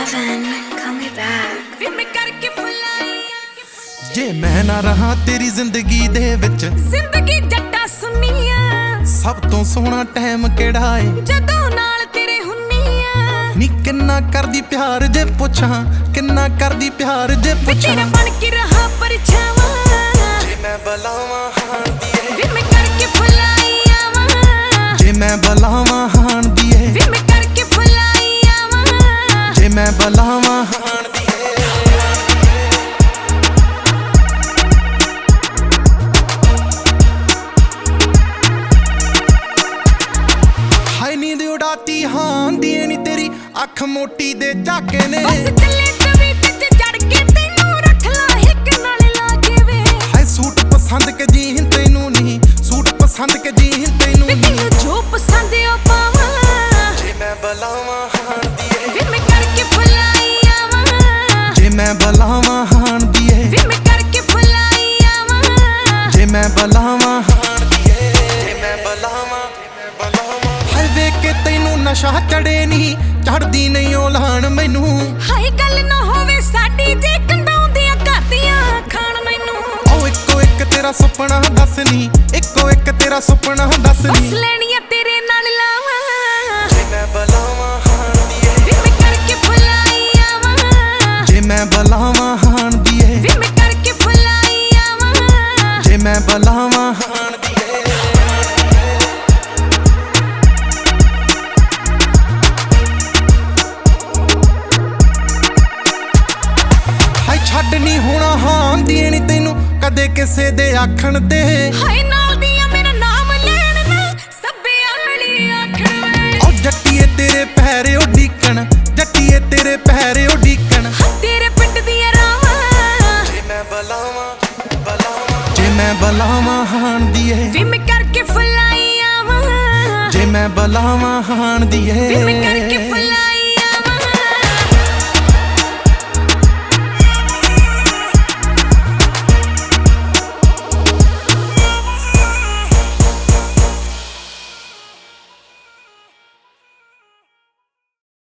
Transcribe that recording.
Kevin, call me back. ਜੇ ਮੈਂ ਨਾ ਰਹਾ ਤੇਰੀ ਜ਼ਿੰਦਗੀ ਦੇ ਵਿੱਚ, ਜ਼ਿੰਦਗੀ ਜੱਟਾ ਸੁਨੀਆ ਸਭ ਤੋਂ ਸੋਹਣਾ ਟਾਈਮ ਕਿਹੜਾ ਏ ਜਦੋਂ ਨਾਲ ਤੇਰੇ ਹੁੰਨੀਆ। ਨੀ ਕਿੰਨਾ ਕਰਦੀ ਪਿਆਰ ਜੇ ਪੁੱਛਾਂ, ਕਿੰਨਾ ਕਰਦੀ ਪਿਆਰ ਜੇ ਪੁੱਛਾਂ। ਤੇਰਾ ਬਣ ਕੇ ਰਹਾ ਪਰਛਾਵਾਂ ਜੇ ਮੈਂ ਬਲਾਵਾਂ ਹਾਣ ਦੀ ਏ, ਵੇ ਮੈਂ ਕਰਕੇ ਫੁਲਾਈ ਆਵਾਂ। ਜੇ ਮੈਂ ਬਲਾਵਾਂ ਹਾਣ ਦੀ ਏ, ਵੇ ਮੈਂ ਕਰਕੇ ਫੁਲਾਈ ਆਵਾਂ। ਜੇ ਮੈਂ ਬਲਾਵਾਂ ਹਾਣ ਦੀ ਏ। ਹਾਈ ਨੀਂਦ ਉਡਾਤੀ ਹਾਂ ਦੀ ਨੀ ਤੇਰੀ ਅੱਖ ਮੋਟੀ ਦੇ ਝਾਕੇ ਨੇ। ਬਸ ਚੱਲੇ ਤਵੀਤ ਚ ਜੜ ਕੇ ਤੈਨੂੰ ਰੱਖ ਲਾ ਹਿੱਕ ਨਾਲ ਲਾ ਕੇ ਵੇ। ਹਾਏ ਸੂਟ ਪਸੰਦ ਕੇ ਜੀਨ ਤੈਨੂੰ ਨਹੀਂ, ਸੂਟ ਪਸੰਦ ਕੇ ਜੀਨ ਤੈਨੂੰ ਵੇ ਨਹੀਂ। ਤੈਨੂੰ ਜੋ ਪਸੰਦ ਆ ਪਾਵਾਂ। ਜੇ ਮੈਂ ਬਲਾਵਾਂ ਹਾਣ ਦੀ ਏ, ਵੇ ਮੈਂ ਕਰਕੇ ਫੁਲਾਈ ਆਵਾਂ। ਜੇ ਮੈਂ ਬਲਾਵਾਂ ਹਾਣ ਦੀ ਏ, ਵੇ ਮੈਂ ਕਰਕੇ ਫੁਲਾਈ ਆਵਾਂ। ਜੇ ਮੈਂ ਬਲਾਵਾਂ ਹਾਣ ਦੀ ਏ, ਜੇ ਮੈਂ ਬਲਾਵਾਂ। ਹਾਏ ਵੇਖ ਕੇ ਤੈਨੂੰ ਨਸ਼ਾ ਚੜੇ ਨਹੀਂ, ਚੜਦੀ ਨਹੀਂ ਉਹ ਲਾਣ ਮੈਨੂੰ। ਹਾਏ ਗੱਲ ਨਾ ਹੋਵੇ ਸਾਡੀ ਜੇ ਕੰਡਾਉਂਦੀਆਂ ਕਰਦੀਆਂ ਖਾਣ ਮੈਨੂੰ। ਉਹ ਇੱਕੋ ਇੱਕ ਤੇਰਾ ਸੁਪਨਾ ਦੱਸ ਨੀ, ਇੱਕੋ ਇੱਕ ਤੇਰਾ ਸੁਪਨਾ ਦੱਸ ਬਸ ਨੀ। ਲੈਣੀਆਂ ਤੇਰੇ ਨਾਲ ਲਾਵਾਂ। ਜੇ ਮੈਂ ਬਲਾਵਾਂ ਹਾਣ ਦੀ ਏ, ਵੇ ਮੈਂ ਕਰਕੇ ਫੁਲਾਈ ਆਵਾਂ। ਜੇ ਮੈਂ ਬਲਾਵਾਂ ਹਾਣ ਦੀ ਏ, ਵੇ ਮੈਂ ਕਰਕੇ ਫੁਲਾਈ ਆਵਾਂ। ਜੇ ਮੈਂ ਬਲਾਵਾਂ ਹਾਣ ਦੀ ਏ। ਹਾਏ ਛੱਡ ਨੀ ਹੋਣਾ ਹਾਂ ਦੀ ਨੀ ਤੈਨੂੰ ਕਦੇ ਕਿਸੇ ਦੇ ਆਖਣ ਤੇ। ਹਾਏ ਨਾਲ ਦੀਆਂ ਮੇਰਾ ਨਾਮ ਲੈਣ ਨਾ ਸੱਬੇ ਆਲੀ ਆਖਣ ਵੇ। ਉਹ ਜੱਟੀਏ ਤੇਰੇ ਪੈਰ ਉਡੀਕਣ, ਜੱਟੀਏ ਤੇਰੇ ਪੈਰ ਉਡੀਕਣ। ਤੇਰੇ ਪਿੰਡ ਦੀਆਂ ਰਾਵਾਂ ਜੇ ਮੈਂ ਬਲਾਵਾਂ, ਬਲਾਵਾਂ। ਜੇ ਮੈਂ ਬਲਾਵਾਂ ਹਾਣ ਦੀ ਏ, ਵੇ ਮੈਂ ਕਰਕੇ ਫੁਲਾਈ ਆਵਾਂ। ਜੇ ਮੈਂ ਬਲਾਵਾਂ ਹਾਣ ਦੀ ਵੇ ਮੈਂ ਏ।